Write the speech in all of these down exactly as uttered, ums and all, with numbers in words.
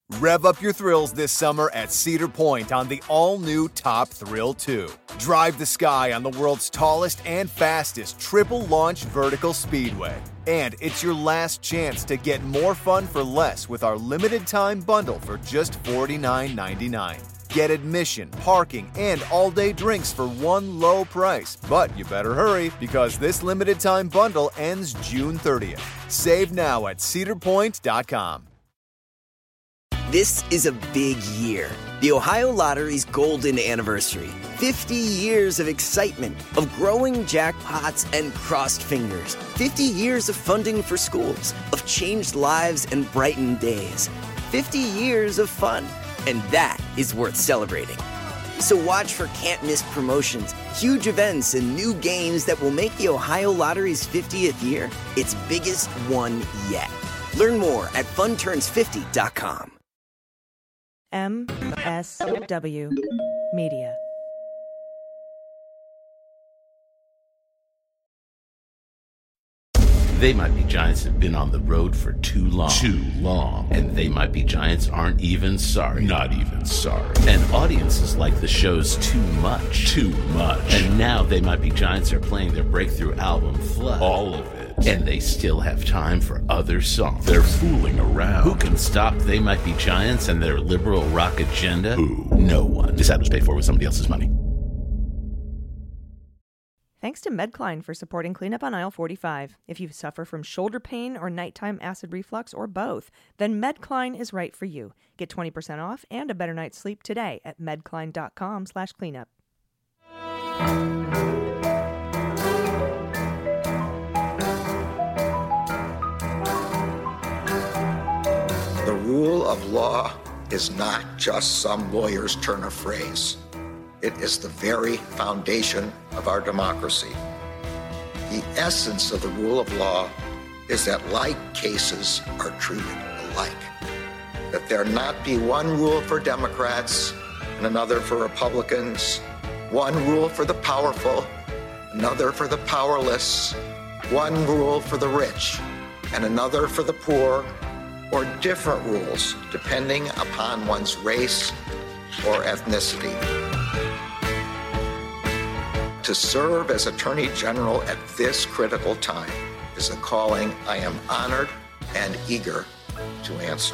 Rev up your thrills this summer at Cedar Point on the all-new Top Thrill two. Drive the sky on the world's tallest and fastest triple-launch vertical speedway. And it's your last chance to get more fun for less with our limited-time bundle for just forty-nine ninety-nine. Get admission, parking, and all-day drinks for one low price. But you better hurry, because this limited-time bundle ends June thirtieth. Save now at cedar point dot com. This is a big year. The Ohio Lottery's golden anniversary. fifty years of excitement, of growing jackpots and crossed fingers. fifty years of funding for schools, of changed lives and brightened days. fifty years of fun. And that is worth celebrating. So watch for can't-miss promotions, huge events, and new games that will make the Ohio Lottery's fiftieth year its biggest one yet. Learn more at fun turns fifty dot com. M S W Media. They Might Be Giants have been on the road for too long. Too long. And They Might Be Giants aren't even sorry. Not even sorry. And audiences like the shows too much. Too much. And now They Might Be Giants are playing their breakthrough album, Flood. All of it. And they still have time for other songs. They're fooling around. Who can stop They Might Be Giants and their liberal rock agenda? Who? No one. This ad was paid for with somebody else's money. Thanks to Medcline for supporting Cleanup on Aisle forty-five. If you suffer from shoulder pain or nighttime acid reflux or both, then Medcline is right for you. Get twenty percent off and a better night's sleep today at medcline.com slash cleanup. The rule of law is not just some lawyer's turn of phrase. It is the very foundation of our democracy. The essence of the rule of law is that like cases are treated alike. That there not be one rule for Democrats and another for Republicans, one rule for the powerful, another for the powerless, one rule for the rich and another for the poor, or different rules depending upon one's race or ethnicity. To serve as Attorney General at this critical time is a calling I am honored and eager to answer.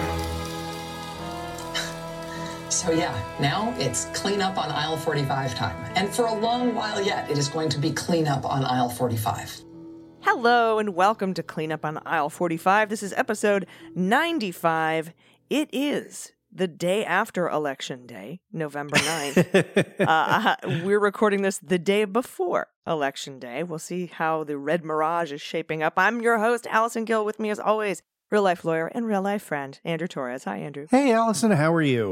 So yeah, now it's cleanup on aisle forty-five time. And for a long while yet, it is going to be cleanup on aisle forty-five. Hello and welcome to Cleanup on Aisle forty-five. This is episode ninety-five. It is the day after Election Day, November ninth. uh, we're recording this the day before Election Day. We'll see how the red mirage is shaping up. I'm your host, Allison Gill. With me as always, real-life lawyer and real-life friend, Andrew Torres. Hi, Andrew. Hey, Allison. How are you?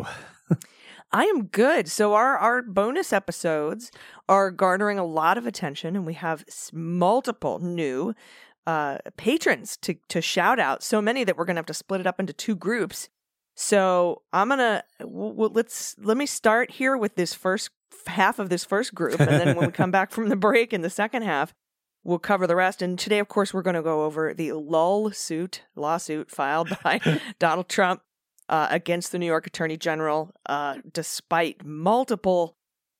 I am good. So our, our bonus episodes are garnering a lot of attention, and we have multiple new uh, patrons to, to shout out. So many that we're going to have to split it up into two groups. So I'm going to, well, let's, let me start here with this first half of this first group. And then when we come back from the break in the second half, we'll cover the rest. And today, of course, we're going to go over the lull suit, lawsuit filed by Donald Trump uh, against the New York Attorney General, uh, despite multiple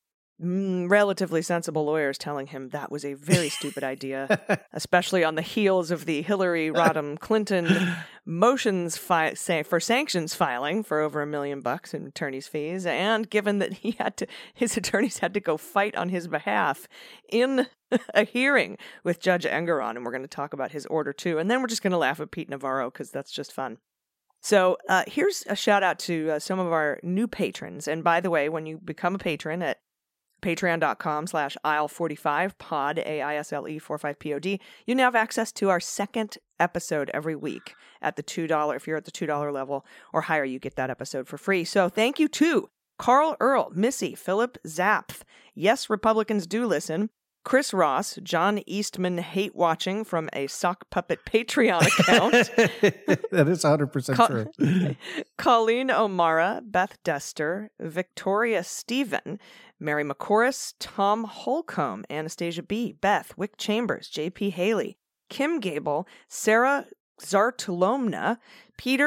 mm, relatively sensible lawyers telling him that was a very stupid idea, especially on the heels of the Hillary Rodham Clinton motions fi- say, for sanctions filing for over a million bucks in attorney's fees, and given that he had to, his attorneys had to go fight on his behalf in a hearing with Judge Engoron, and we're going to talk about his order too, and then we're just going to laugh at Pete Navarro because that's just fun. So uh, here's a shout out to uh, some of our new patrons, and by the way, when you become a patron at patreon.com slash aisle 45 pod, A I S L E forty-five P O D, you now have access to our second episode every week at the two dollars. If you're at the two dollars level or higher, you get that episode for free. So thank you to Carl Earl, Missy, Philip Zapf, Yes, Republicans Do Listen, Chris Ross, John Eastman Hate Watching from a Sock Puppet Patreon account. That is one hundred percent Co- true. Colleen O'Mara, Beth Dester, Victoria Stephen, Mary McCorris, Tom Holcomb, Anastasia B., Beth, Wick Chambers, J P. Haley, Kim Gable, Sarah Zartolomna, Peter,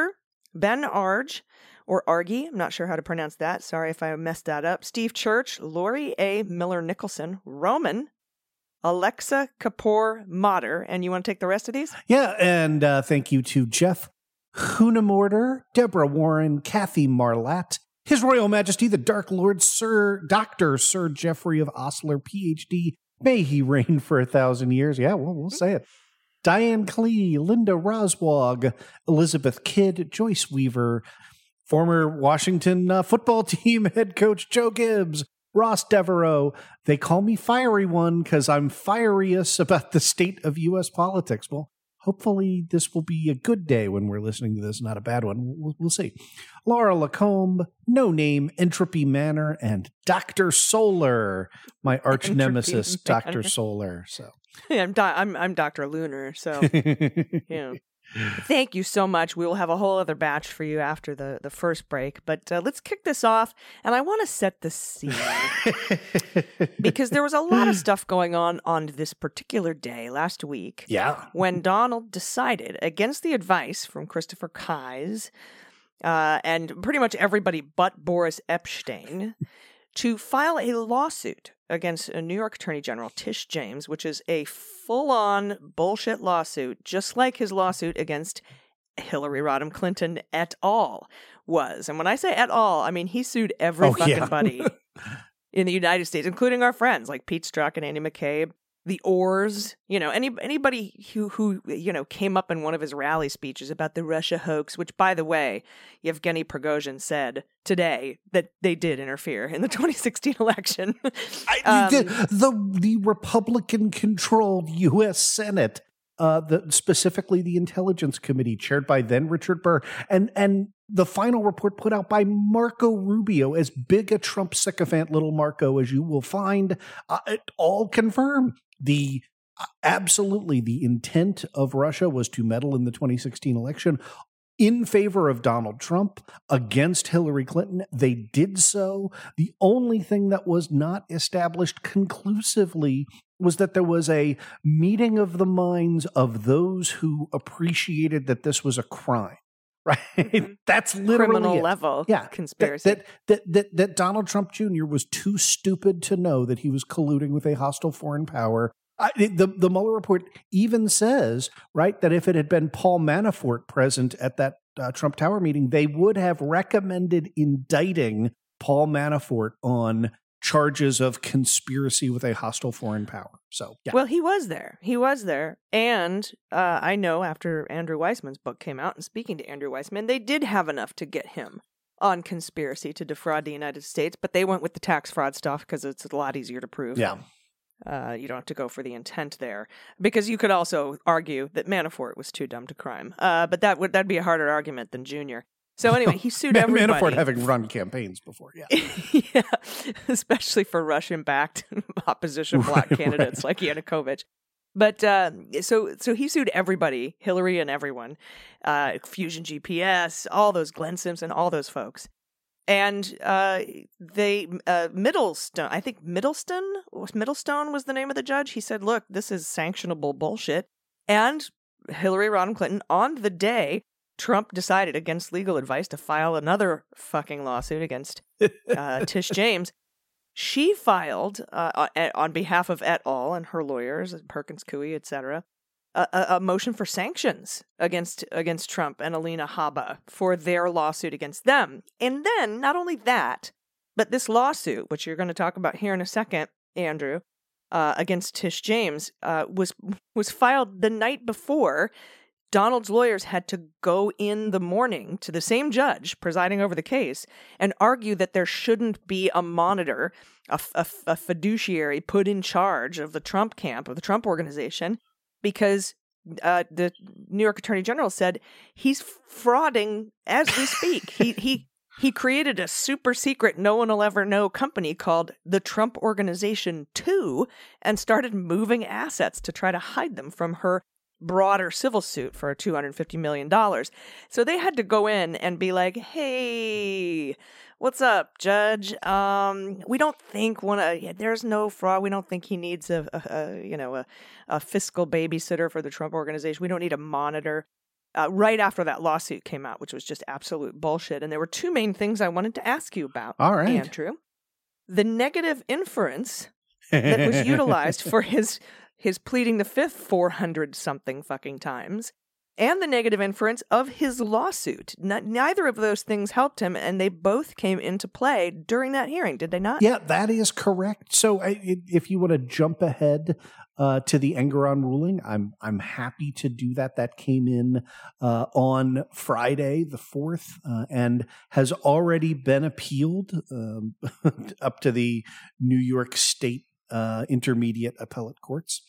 Ben Arge, or Argy, I'm not sure how to pronounce that. Sorry if I messed that up. Steve Church, Lori A. Miller-Nicholson, Roman, Alexa Kapoor Mater. And you want to take the rest of these? Yeah, and uh, thank you to Jeff Hunamorder, Deborah Warren, Kathy Marlatt, His Royal Majesty, the Dark Lord, Sir Doctor Sir Geoffrey of Osler, P H D. May he reign for a thousand years. Yeah, well, we'll say it. Diane Klee, Linda Roswag, Elizabeth Kidd, Joyce Weaver, former Washington uh, football team head coach Joe Gibbs, Ross Devereaux. They call me Fiery One because I'm furious about the state of U S politics. Well, hopefully this will be a good day when we're listening to this, not a bad one. We'll, we'll see. Laura Lacombe, No Name, Entropy Manor, and Doctor Solar, my arch Entropy nemesis, Manor. Doctor Solar. So Yeah, I'm, Do- I'm, I'm Doctor Lunar, so, yeah. Thank you so much. We will have a whole other batch for you after the, the first break. But uh, let's kick this off. And I want to set the scene. Because there was a lot of stuff going on on this particular day last week. Yeah. When Donald decided, against the advice from Christopher Kise, uh, and pretty much everybody but Boris Epshteyn, to file a lawsuit against a New York Attorney General, Tish James, which is a full-on bullshit lawsuit, just like his lawsuit against Hillary Rodham Clinton et al. Was. And when I say et al., I mean he sued every Oh, fucking yeah. buddy in the United States, including our friends like Pete Strzok and Andy McCabe, the Orrs, you know, any anybody who, who, you know, came up in one of his rally speeches about the Russia hoax, which, by the way, Yevgeny Prigozhin said today that they did interfere in the twenty sixteen election. I, Um, the, the the Republican-controlled U S Senate, uh, the, specifically the Intelligence Committee, chaired by then Richard Burr, and and the final report put out by Marco Rubio, as big a Trump sycophant little Marco as you will find, uh, it all confirm the uh, absolutely the intent of Russia was to meddle in the twenty sixteen election in favor of Donald Trump, against Hillary Clinton. They did so. The only thing that was not established conclusively was that there was a meeting of the minds of those who appreciated that this was a crime. Right? That's literally criminal it. level Yeah, conspiracy. That, that, that, that, that Donald Trump Junior was too stupid to know that he was colluding with a hostile foreign power. I, the, the Mueller report even says, right, that if it had been Paul Manafort present at that uh, Trump Tower meeting, they would have recommended indicting Paul Manafort on charges of conspiracy with a hostile foreign power. So, yeah. Well, he was there. He was there. And uh, I know after Andrew Weissman's book came out, and speaking to Andrew Weissman, they did have enough to get him on conspiracy to defraud the United States, but they went with the tax fraud stuff because it's a lot easier to prove. Yeah. Uh, you don't have to go for the intent there, because you could also argue that Manafort was too dumb to crime. Uh, but that would that'd be a harder argument than Junior. So anyway, he sued Man- everybody. Manafort having run campaigns before, yeah. Yeah, especially for Russian-backed opposition bloc Right, candidates like Yanukovych. But uh, so so he sued everybody, Hillary and everyone, uh, Fusion G P S, all those, Glenn Simpson, all those folks. And uh, they, uh, Middlestone, I think Middlestone, Middlestone was the name of the judge. He said, look, this is sanctionable bullshit. And Hillary Rodham Clinton, on the day Trump decided against legal advice to file another fucking lawsuit against uh, Tish James, she filed uh, on behalf of et al. And her lawyers, Perkins Coie, et cetera, a, a, a motion for sanctions against against Trump and Alina Habba for their lawsuit against them. And then, not only that, but this lawsuit, which you're going to talk about here in a second, Andrew, uh, against Tish James, uh, was was filed the night before Donald's lawyers had to go in the morning to the same judge presiding over the case and argue that there shouldn't be a monitor, a, a, a fiduciary put in charge of the Trump camp, of the Trump organization, because uh, the New York Attorney General said he's frauding as we speak. he he he created a super secret, no one will ever know company called the Trump Organization two and started moving assets to try to hide them from her broader civil suit for two hundred fifty million dollars. So they had to go in and be like, hey, what's up, Judge? Um, we don't think one of, there's no fraud. We don't think he needs a, a, a you know, a, a fiscal babysitter for the Trump Organization. We don't need a monitor. uh, right after that lawsuit came out, which was just absolute bullshit. And there were two main things I wanted to ask you about, All right. Andrew. The negative inference that was utilized for his his pleading the fifth four hundred something fucking times, and the negative inference of his lawsuit. N- neither of those things helped him, and they both came into play during that hearing, did they not? Yeah, that is correct. So I, if you want to jump ahead uh, to the Engoron ruling, I'm I'm happy to do that. That came in uh, on Friday, the fourth, uh, and has already been appealed um, up to the New York State uh, Intermediate Appellate Courts.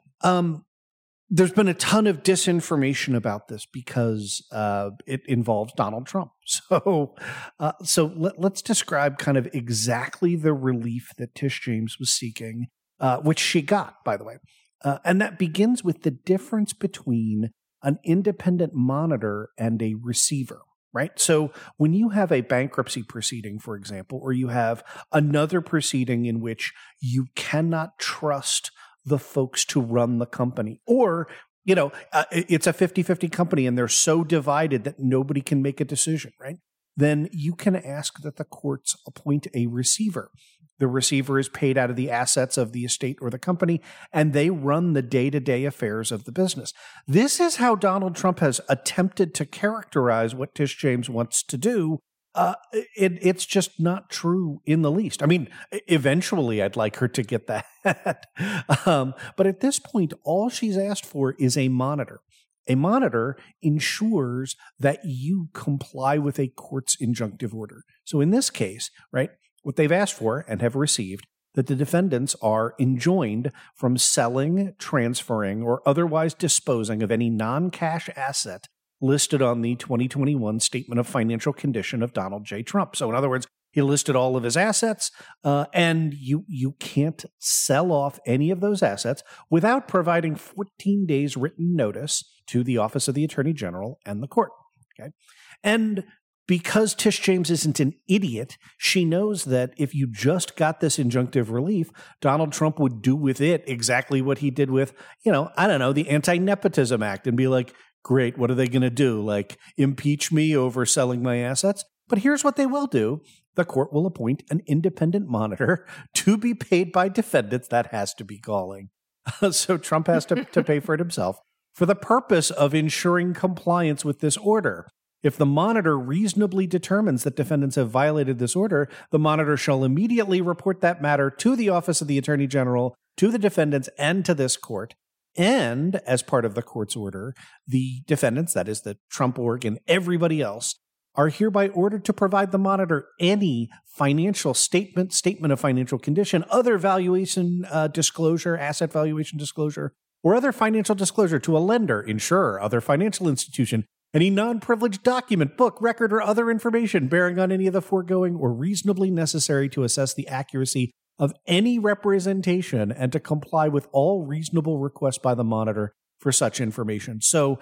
Um, There's been a ton of disinformation about this because uh, it involves Donald Trump. So, uh, so let, let's describe kind of exactly the relief that Tish James was seeking, uh, which she got, by the way. Uh, and that begins with the difference between an independent monitor and a receiver, right? So when you have a bankruptcy proceeding, for example, or you have another proceeding in which you cannot trust the folks to run the company, or, you know, uh, it's a fifty-fifty company and they're so divided that nobody can make a decision, right? Then you can ask that the courts appoint a receiver. The receiver is paid out of the assets of the estate or the company, and they run the day-to-day affairs of the business. This is how Donald Trump has attempted to characterize what Tish James wants to do. Uh, it, it's just not true in the least. I mean, eventually I'd like her to get that. um, but at this point, all she's asked for is a monitor. A monitor ensures that you comply with a court's injunctive order. So in this case, right, what they've asked for and have received, that the defendants are enjoined from selling, transferring, or otherwise disposing of any non-cash asset listed on the twenty twenty-one Statement of Financial Condition of Donald J. Trump. So in other words, he listed all of his assets, uh, and you you can't sell off any of those assets without providing fourteen days written notice to the Office of the Attorney General and the court. Okay, and because Tish James isn't an idiot, she knows that if you just got this injunctive relief, Donald Trump would do with it exactly what he did with, you know, I don't know, the Anti-Nepotism Act, and be like, great, what are they going to do? Like, impeach me over selling my assets? But here's what they will do. The court will appoint an independent monitor to be paid by defendants. That has to be galling. So Trump has to, to pay for it himself for the purpose of ensuring compliance with this order. If the monitor reasonably determines that defendants have violated this order, the monitor shall immediately report that matter to the Office of the Attorney General, to the defendants, and to this court. And as part of the court's order, the defendants, that is the Trump org and everybody else, are hereby ordered to provide the monitor any financial statement, statement of financial condition, other valuation uh, disclosure, asset valuation disclosure, or other financial disclosure to a lender, insurer, other financial institution, any non-privileged document, book, record, or other information bearing on any of the foregoing or reasonably necessary to assess the accuracy of any representation and to comply with all reasonable requests by the monitor for such information. So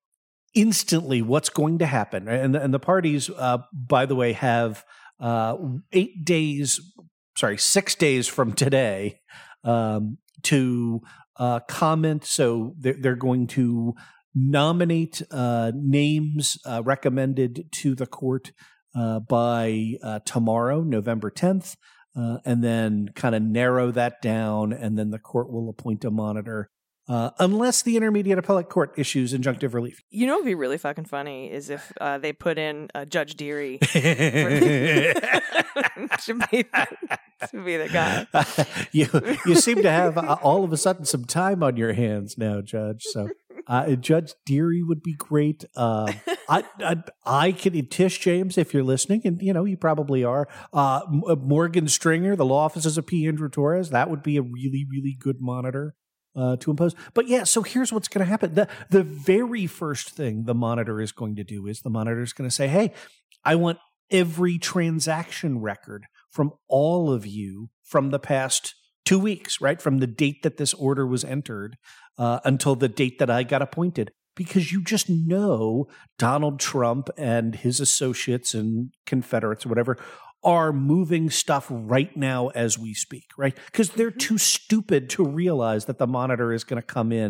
instantly what's going to happen, and, and the parties, uh, by the way, have uh, eight days, sorry, six days from today um, to uh, comment. So they're, they're going to nominate uh, names uh, recommended to the court uh, by uh, tomorrow, November tenth. Uh, and then kind of narrow that down, and then the court will appoint a monitor, uh, unless the Intermediate Appellate Court issues injunctive relief. You know what would be really fucking funny is if uh, they put in uh, Judge Deary to, be the, to be the guy. you you seem to have uh, all of a sudden some time on your hands now, Judge. So uh, Judge Deary would be great. Uh, I, I I can Tish James, if you're listening, and you know you probably are. Uh, Morgan Stringer, the law offices of P. Andrew Torres, that would be a really really good monitor uh, to impose. But yeah, so here's what's going to happen. The the very first thing the monitor is going to do is the monitor is going to say, "Hey, I want every transaction record from all of you from the past two weeks, right? From the date that this order was entered uh, until the date that I got appointed." Because you just know Donald Trump and his associates and Confederates or whatever are moving stuff right now as we speak, right? Because they're too stupid to realize that the monitor is going to come in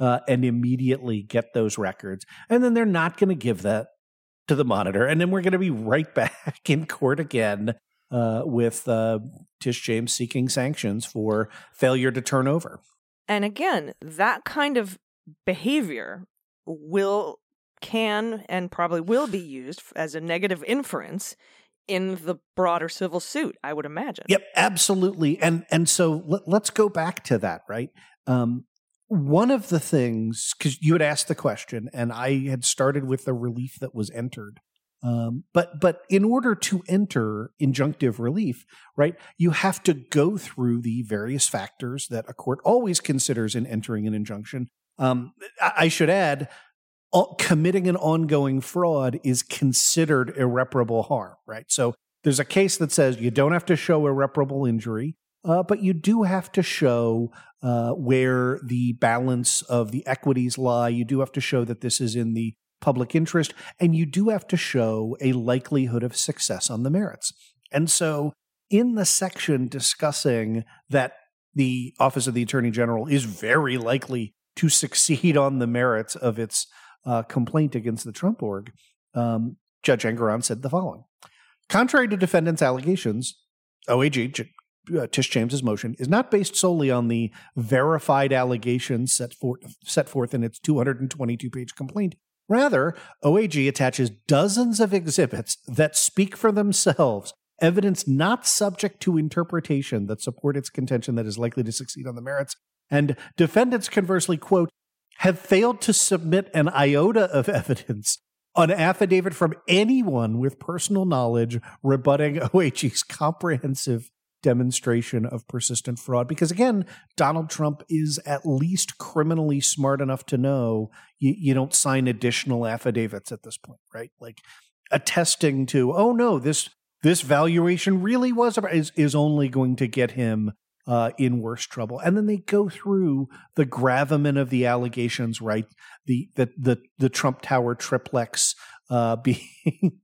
uh, and immediately get those records. And then they're not going to give that to the Monitor. And then we're going to be right back in court again uh, with uh, Tish James seeking sanctions for failure to turn over. And again, that kind of behavior will, can, and probably will be used as a negative inference in the broader civil suit, I would imagine. Yep, absolutely. And and so let, let's go back to that, right? Um, one of the things, because you had asked the question, and I had started with the relief that was entered. Um, but but in order to enter injunctive relief, right, you have to go through the various factors that a court always considers in entering an injunction. Um, I, I should add, committing an ongoing fraud is considered irreparable harm, right? So there's a case that says you don't have to show irreparable injury, uh, but you do have to show uh, where the balance of the equities lie. You do have to show that this is in the public interest, and you do have to show a likelihood of success on the merits. And so in the section discussing that the Office of the Attorney General is very likely to succeed on the merits of its Uh, complaint against the Trump org, um, Judge Engoron said the following. Contrary to defendants' allegations, O A G, J- uh, Tish James's motion, is not based solely on the verified allegations set, for- set forth in its two hundred twenty-two page complaint. Rather, O A G attaches dozens of exhibits that speak for themselves, evidence not subject to interpretation that support its contention that is likely to succeed on the merits. And defendants conversely, quote, have failed to submit an iota of evidence on affidavit from anyone with personal knowledge rebutting O A G's comprehensive demonstration of persistent fraud. Because again, Donald Trump is at least criminally smart enough to know you, you don't sign additional affidavits at this point, right? Like attesting to, oh no, this this valuation really was, is, is only going to get him Uh, in worse trouble. And then they go through the gravamen of the allegations, right? The the the, the Trump Tower triplex uh, being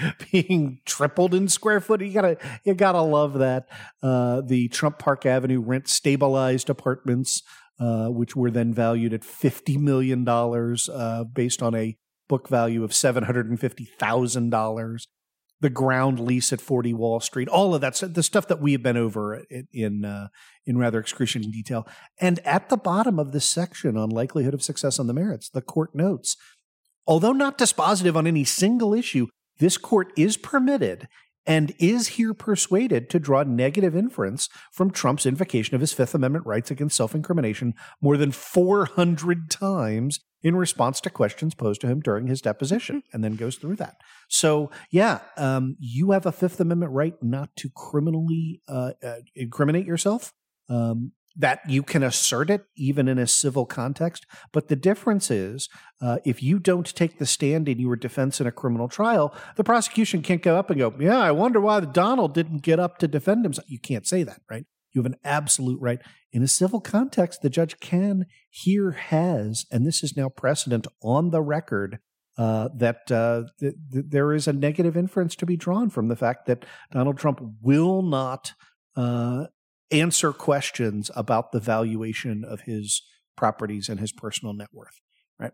being tripled in square foot. You gotta you gotta love that. Uh, the Trump Park Avenue rent stabilized apartments, uh, which were then valued at fifty million dollars, uh, based on a book value of seven hundred and fifty thousand dollars. The ground lease at forty Wall Street, all of that, the stuff that we have been over in in, uh, in rather excruciating detail. And at the bottom of this section on likelihood of success on the merits, the court notes, although not dispositive on any single issue, this court is permitted and is here persuaded to draw negative inference from Trump's invocation of his Fifth Amendment rights against self-incrimination more than four hundred times in response to questions posed to him during his deposition, and then goes through that. So, yeah, um, you have a Fifth Amendment right not to criminally uh, uh, incriminate yourself, um, that you can assert it even in a civil context. But the difference is uh, if you don't take the stand in your defense in a criminal trial, the prosecution can't go up and go, yeah, I wonder why Donald didn't get up to defend himself. You can't say that, right? You have an absolute right. In a civil context, the judge can, here has, and this is now precedent on the record, uh, that uh, th- th- there is a negative inference to be drawn from the fact that Donald Trump will not uh, answer questions about the valuation of his properties and his personal net worth, right?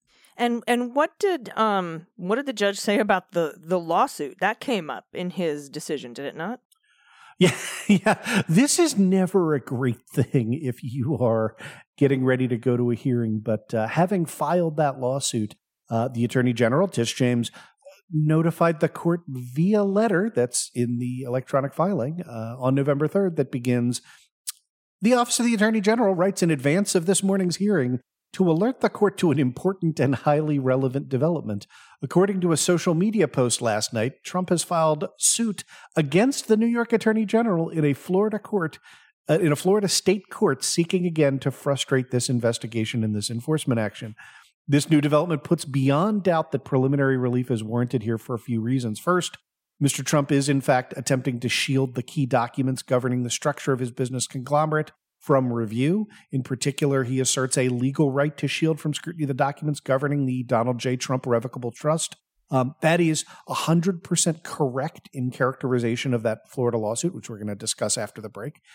And and what did um what did the judge say about the the lawsuit that came up in his decision? Did it not? Yeah, yeah. This is never a great thing if you are getting ready to go to a hearing. But uh, having filed that lawsuit, uh, the Attorney General, Tish James, notified the court via letter that's in the electronic filing uh, on November third that begins, the Office of the Attorney General writes in advance of this morning's hearing to alert the court to an important and highly relevant development. According to a social media post last night, Trump has filed suit against the New York Attorney General in a Florida court, uh, in a Florida state court, seeking again to frustrate this investigation and this enforcement action. This new development puts beyond doubt that preliminary relief is warranted here for a few reasons. First, Mister Trump is in fact attempting to shield the key documents governing the structure of his business conglomerate from review. In particular, he asserts a legal right to shield from scrutiny the documents governing the Donald J. Trump Irrevocable Trust. Um, that is one hundred percent correct in characterization of that Florida lawsuit, which we're going to discuss after the break.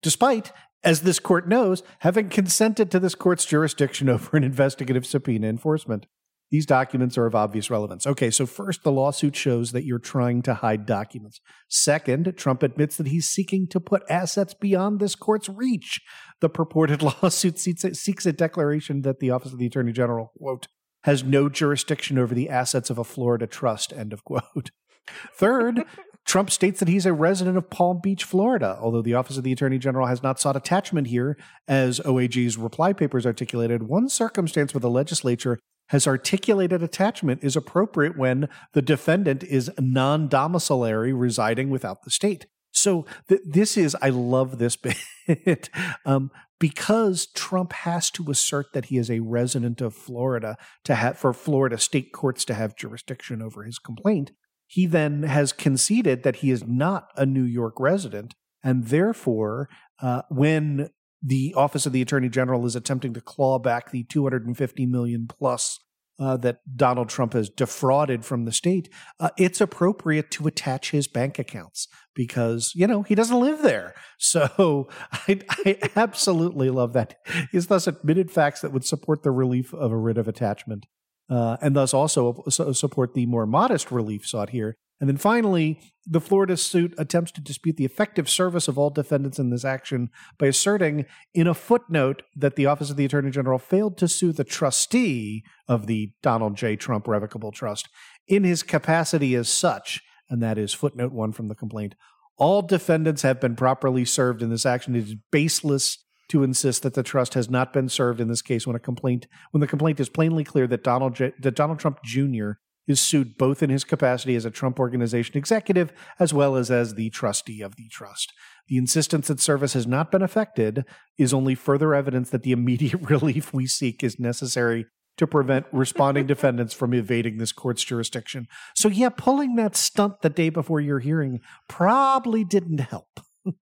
despite, as this court knows, having consented to this court's jurisdiction over an investigative subpoena enforcement. These documents are of obvious relevance. Okay, so first, the lawsuit shows that you're trying to hide documents. Second, Trump admits that he's seeking to put assets beyond this court's reach. The purported lawsuit seeks a declaration that the Office of the Attorney General, quote, has no jurisdiction over the assets of a Florida trust, end of quote. Third, Trump states that he's a resident of Palm Beach, Florida, although the Office of the Attorney General has not sought attachment here, as O A G's reply papers articulated. One circumstance where the legislature has articulated attachment is appropriate when the defendant is non-domiciliary, residing without the state. So th- this is, I love this bit, um, because Trump has to assert that he is a resident of Florida to have, for Florida state courts to have jurisdiction over his complaint. He then has conceded that he is not a New York resident, and therefore, uh, when the Office of the Attorney General is attempting to claw back the two hundred fifty million dollars plus uh, that Donald Trump has defrauded from the state, uh, it's appropriate to attach his bank accounts because, you know, he doesn't live there. So I, I absolutely love that. He's thus admitted facts that would support the relief of a writ of attachment. Uh, and thus also support the more modest relief sought here. And then finally, the Florida suit attempts to dispute the effective service of all defendants in this action by asserting in a footnote that the Office of the Attorney General failed to sue the trustee of the Donald J. Trump Revocable Trust in his capacity as such, and that is footnote one from the complaint. All defendants have been properly served in this action. It is baseless to insist that the trust has not been served in this case when a complaint when the complaint is plainly clear that Donald J, that Donald Trump Junior is sued both in his capacity as a Trump Organization executive as well as as the trustee of the trust. The insistence that service has not been effected is only further evidence that the immediate relief we seek is necessary to prevent responding defendants from evading this court's jurisdiction. So yeah, pulling that stunt the day before your hearing probably didn't help.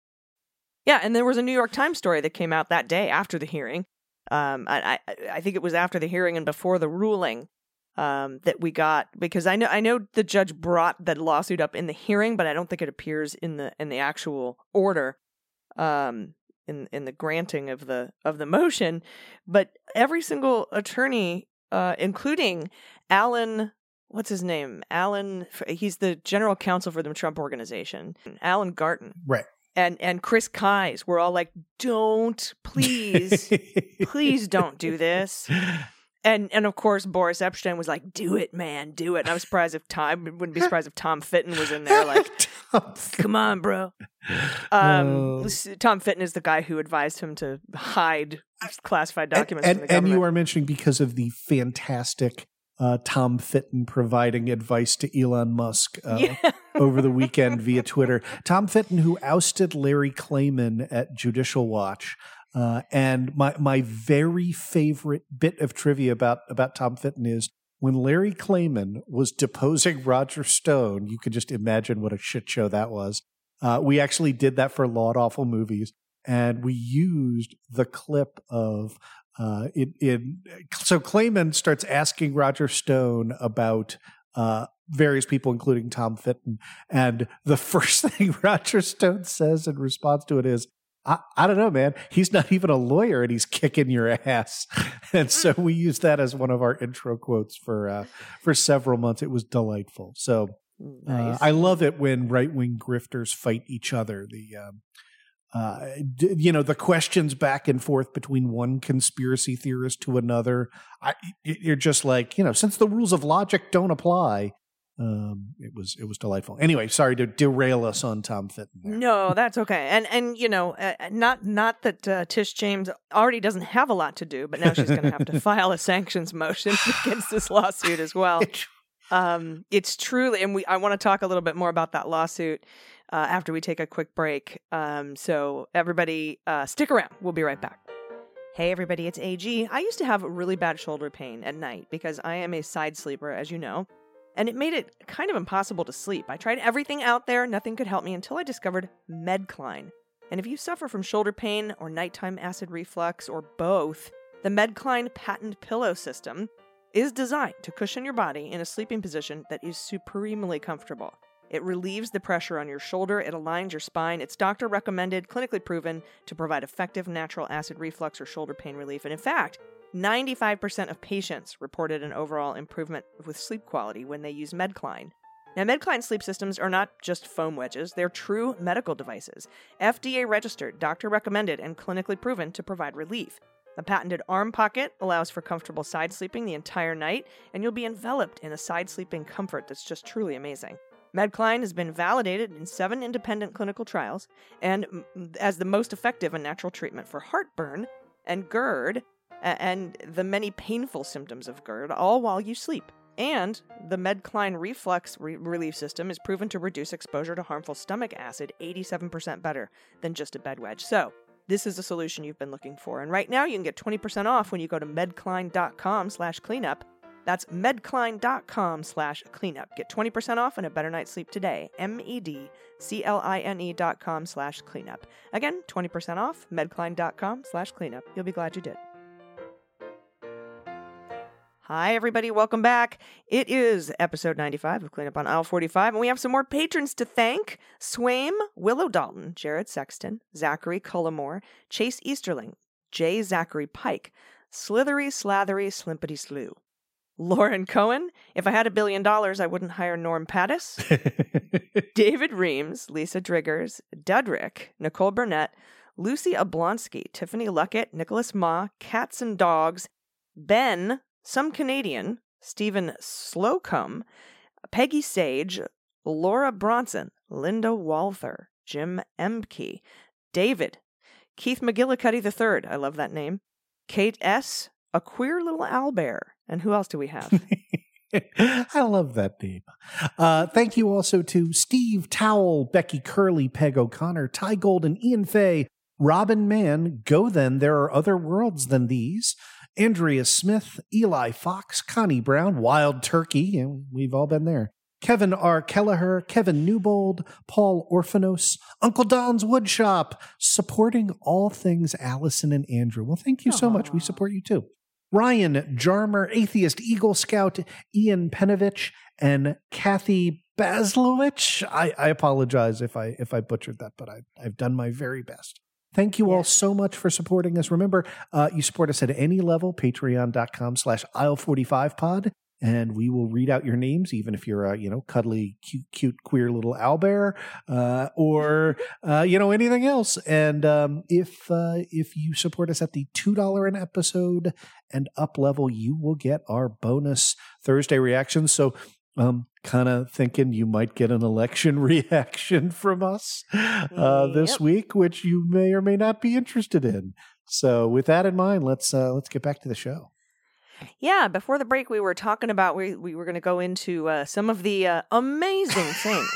Yeah, and there was a New York Times story that came out that day after the hearing. Um, I, I, I think it was after the hearing and before the ruling um, that we got, because I know I know the judge brought that lawsuit up in the hearing, but I don't think it appears in the in the actual order, um, in in the granting of the of the motion. But every single attorney, uh, including Alan, what's his name? Alan, he's the general counsel for the Trump Organization, Alan Garten, right? And and Chris Kise were all like, don't, please, please don't do this. And and of course, Boris Epstein was like, do it, man, do it. And I was surprised if Tom, wouldn't be surprised if Tom Fitton was in there like, come on, bro. Um, uh, Tom Fitton is the guy who advised him to hide classified documents and, from and, the government. And you are mentioning because of the fantastic Uh, Tom Fitton providing advice to Elon Musk uh, yeah. over the weekend via Twitter. Tom Fitton, who ousted Larry Klayman at Judicial Watch. Uh, and my my very favorite bit of trivia about, about Tom Fitton is when Larry Klayman was deposing Roger Stone, you could just imagine what a shit show that was. Uh, we actually did that for Law Awful Movies, and we used the clip of Uh, it, it, so Klayman starts asking Roger Stone about uh, various people, including Tom Fitton. And the first thing Roger Stone says in response to it is, I, I don't know, man. He's not even a lawyer and he's kicking your ass. And so we used that as one of our intro quotes for uh, for several months. It was delightful. So uh, nice. I love it when right-wing grifters fight each other. The um, Uh, you know, the questions back and forth between one conspiracy theorist to another. I, you're just like, you know, since the rules of logic don't apply, um, it was it was delightful. Anyway, sorry to derail us on Tom Fitton there. No, that's okay. And and you know, uh, not not that uh, Tish James already doesn't have a lot to do, but now she's going to have to file a sanctions motion against this lawsuit as well. Um, it's truly, and we I want to talk a little bit more about that lawsuit Uh, after we take a quick break. Um, so everybody uh, stick around. We'll be right back. Hey everybody, it's A G. I used to have really bad shoulder pain at night because I am a side sleeper, as you know, and it made it kind of impossible to sleep. I tried everything out there, nothing could help me until I discovered Medcline. And if you suffer from shoulder pain or nighttime acid reflux or both, the Medcline patent pillow system is designed to cushion your body in a sleeping position that is supremely comfortable. It relieves the pressure on your shoulder. It aligns your spine. It's doctor recommended, clinically proven to provide effective natural acid reflux or shoulder pain relief. And in fact, ninety-five percent of patients reported an overall improvement with sleep quality when they use Medcline. Now, Medcline sleep systems are not just foam wedges. They're true medical devices, F D A registered, doctor recommended, and clinically proven to provide relief. The patented arm pocket allows for comfortable side sleeping the entire night, and you'll be enveloped in a side sleeping comfort that's just truly amazing. Medcline has been validated in seven independent clinical trials and as the most effective and natural treatment for heartburn and GERD and the many painful symptoms of GERD, all while you sleep. And the Medcline Reflux re- Relief System is proven to reduce exposure to harmful stomach acid eighty-seven percent better than just a bed wedge. So, this is the solution you've been looking for. And right now you can get twenty percent off when you go to medcline.com slash cleanup. That's medcline.com slash cleanup. Get twenty percent off and a better night's sleep today. M-E-D-C-L-I-N-E dot com slash cleanup. Again, twenty percent off, medcline.com slash cleanup. You'll be glad you did. Hi, everybody. Welcome back. It is episode ninety-five of Cleanup on Aisle forty-five, and we have some more patrons to thank. Swaim, Willow Dalton, Jared Sexton, Zachary Cullimore, Chase Easterling, J. Zachary Pike, Slithery Slathery Slimpity Slew. Lauren Cohen, if I had a billion dollars, I wouldn't hire Norm Pattis. David Reams, Lisa Driggers, Dudrick, Nicole Burnett, Lucy Oblonsky, Tiffany Luckett, Nicholas Ma, Cats and Dogs, Ben, Some Canadian, Stephen Slocum, Peggy Sage, Laura Bronson, Linda Walther, Jim Emke, David, Keith McGillicuddy the third, I love that name, Kate S., A Queer Little Owlbear, and who else do we have? I love that name. Uh, thank you also to Steve Towell, Becky Curley, Peg O'Connor, Ty Golden, Ian Fay, Robin Mann, Go Then, There Are Other Worlds Than These, Andrea Smith, Eli Fox, Connie Brown, Wild Turkey, and we've all been there, Kevin R. Kelleher, Kevin Newbold, Paul Orphanos, Uncle Don's Woodshop, supporting all things Allison and Andrew. Well, thank you so Aww. much. We support you too. Ryan Jarmer, Atheist Eagle Scout, Ian Penovich, and Kathy Baslowicz. I, I apologize if I if I butchered that, but I, I've done my very best. Thank you all so much for supporting us. Remember, uh, you support us at any level, patreon.com slash aisle45pod, and we will read out your names, even if you're a, you know, cuddly, cute, cute, queer little owlbear, uh, or, uh, you know, anything else. And um, if uh, if you support us at the two dollars an episode and up level, you will get our bonus Thursday reactions. So Um, kind of thinking you might get an election reaction from us uh, this yep. week, which you may or may not be interested in. So, with that in mind, let's uh, let's get back to the show. Yeah, before the break, we were talking about we we were going to go into uh, some of the uh, amazing things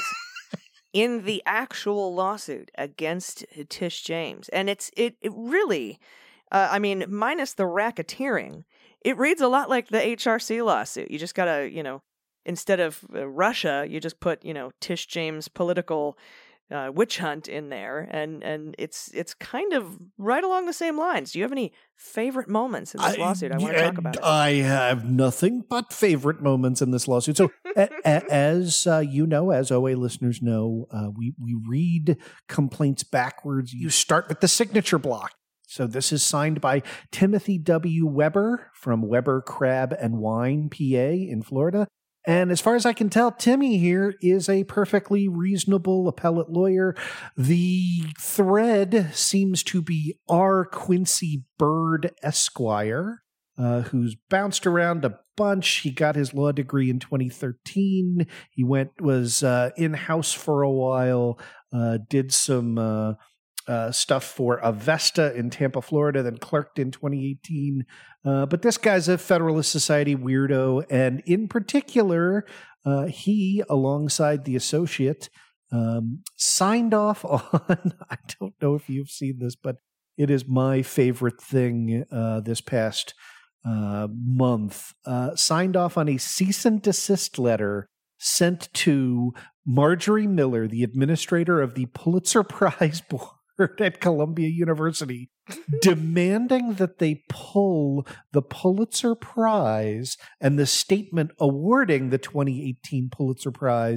in the actual lawsuit against Tish James, and it's it it really, uh, I mean, minus the racketeering, it reads a lot like the H R C lawsuit. You just gotta, you know. Instead of uh, Russia, you just put, you know, Tish James political uh, witch hunt in there, and and it's it's kind of right along the same lines. Do you have any favorite moments in this I, lawsuit? I want to talk about it. I have nothing but favorite moments in this lawsuit. So, a, a, as uh, you know, as O A listeners know, uh, we we read complaints backwards. You start with the signature block. So this is signed by Timothy W. Weber from Weber Crab and Wine, P A, in Florida. And as far as I can tell, Timmy here is a perfectly reasonable appellate lawyer. The thread seems to be R. Quincy Bird Esquire, uh, who's bounced around a bunch. He got his law degree in twenty thirteen. He went was uh, in-house for a while, uh, did some uh, uh, stuff for Avesta in Tampa, Florida, then clerked in twenty eighteen. Uh, but this guy's a Federalist Society weirdo, and in particular, uh, he, alongside the associate, um, signed off on, I don't know if you've seen this, but it is my favorite thing uh, this past uh, month, uh, signed off on a cease and desist letter sent to Marjorie Miller, the administrator of the Pulitzer Prize Board at Columbia University, demanding that they pull the Pulitzer Prize and the statement awarding the twenty eighteen Pulitzer Prize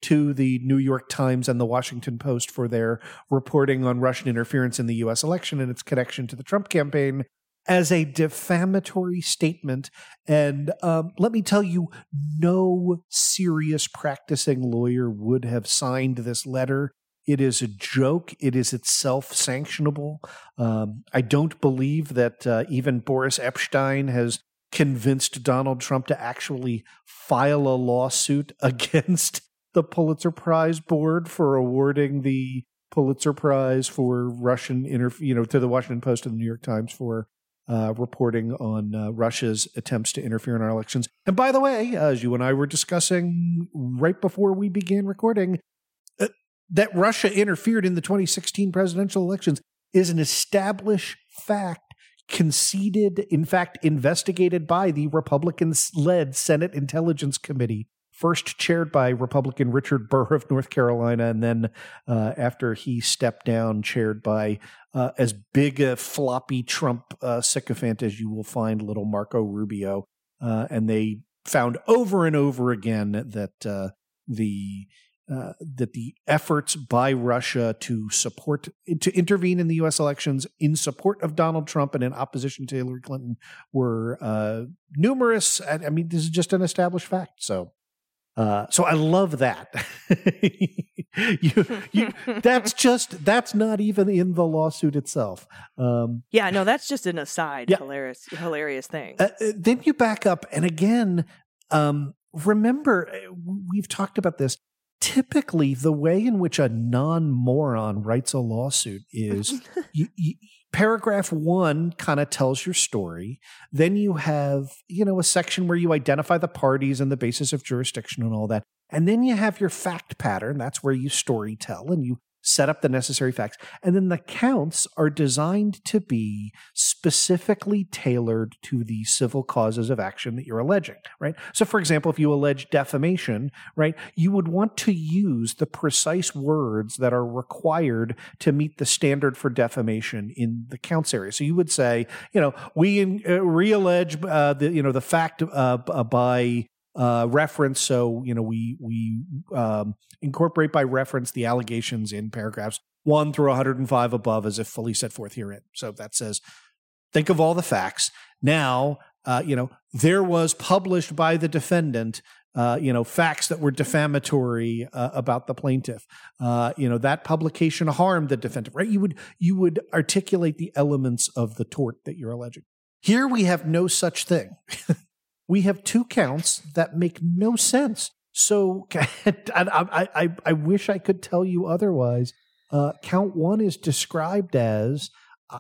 to the New York Times and the Washington Post for their reporting on Russian interference in the U S election and its connection to the Trump campaign as a defamatory statement. And um, let me tell you, no serious practicing lawyer would have signed this letter. It is a joke. It is itself sanctionable. Um, I don't believe that uh, even Boris Epshteyn has convinced Donald Trump to actually file a lawsuit against the Pulitzer Prize board for awarding the Pulitzer Prize for Russian, interf- you know, to the Washington Post and the New York Times for uh, reporting on uh, Russia's attempts to interfere in our elections. And by the way, as you and I were discussing right before we began recording, uh, that Russia interfered in the twenty sixteen presidential elections is an established fact, conceded, in fact, investigated by the Republican-led Senate Intelligence Committee, first chaired by Republican Richard Burr of North Carolina, and then uh, after he stepped down, chaired by uh, as big a floppy Trump uh, sycophant as you will find, little Marco Rubio. Uh, and they found over and over again that uh, the Uh, that the efforts by Russia to support, to intervene in the U S elections in support of Donald Trump and in opposition to Hillary Clinton were uh, numerous. I, I mean, this is just an established fact. So, uh, so I love that. you, you, that's just, that's not even in the lawsuit itself. Um, yeah, no, that's just an aside. Yeah. Hilarious, hilarious thing. Uh, then you back up. And again, um, remember, we've talked about this. Typically, the way in which a non-moron writes a lawsuit is you, you, paragraph one kind of tells your story. Then you have, you know, a section where you identify the parties and the basis of jurisdiction and all that. And then you have your fact pattern. That's where you story tell and you set up the necessary facts. And then the counts are designed to be specifically tailored to the civil causes of action that you're alleging, right? So, for example, if you allege defamation, right, you would want to use the precise words that are required to meet the standard for defamation in the counts area. So you would say, you know, we uh, re-allege uh, the, you know, the fact uh, by Uh, reference, so you know we we um, incorporate by reference the allegations in paragraphs one through one hundred five above as if fully set forth herein. So that says, think of all the facts. Now, uh, you know there was published by the defendant, uh, you know facts that were defamatory uh, about the plaintiff. Uh, you know that publication harmed the defendant. Right? You would you would articulate the elements of the tort that you're alleging. Here we have no such thing. We have two counts that make no sense. So I, I, I wish I could tell you otherwise. Uh, count one is described as uh,